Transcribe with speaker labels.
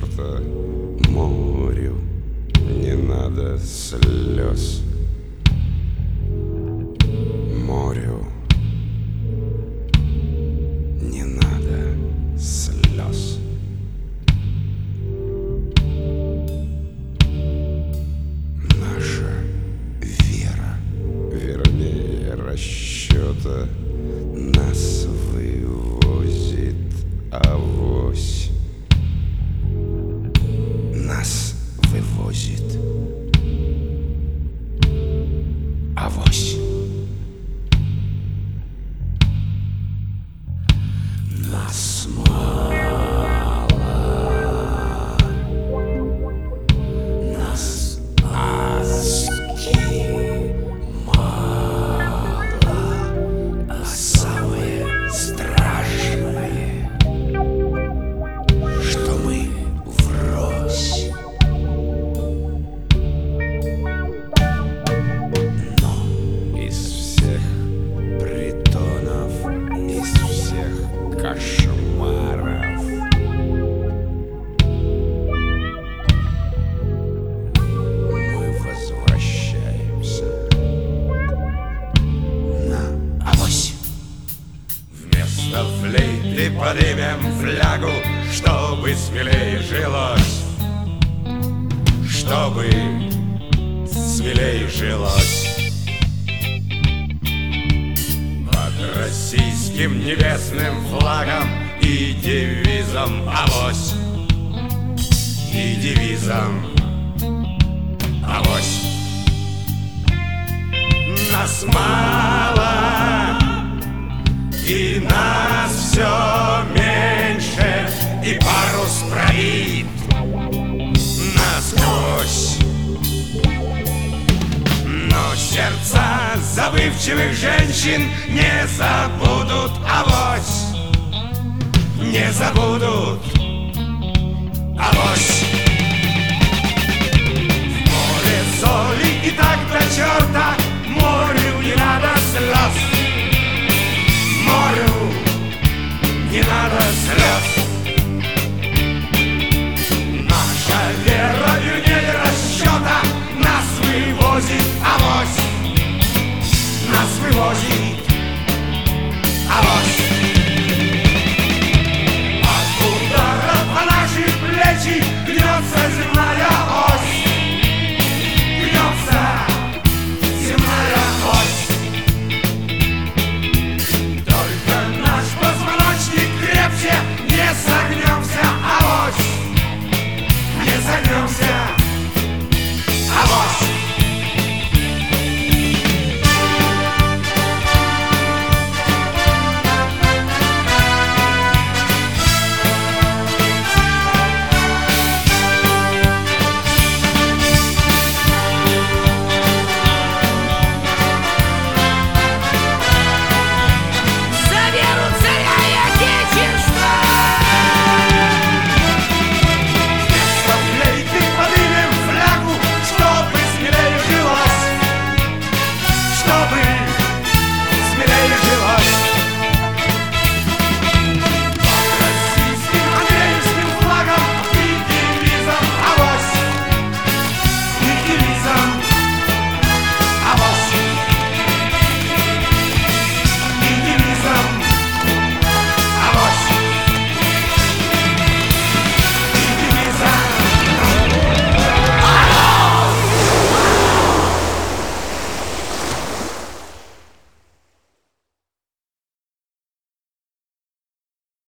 Speaker 1: черта морю не надо слез. Морю не надо слез. Наша вера, вернее расчета, нас вывозит авось. Нас вывозит авось. Нас мало, нас адски мало, а самое страшное, что мы врозь. Но из всех притонов, из всех кошмаров мы возвращаемся на авось. Вместо флейты поднимем флягу, чтобы смелее жилось, чтобы смелее жилось. Под российским небесным флагом и девизом авось, и девизом авось. Нас мало, и нас все меньше, и парус пробит насквозь. Но сердца забывчивых женщин не забудут авось, не забудут авось. В море соли и так до черта, морю не надо слез. Морю не надо слез. Наша вера вернее расчета нас вывозит авось, нас вывозит авось. От ударов на наши плечи гнется земля.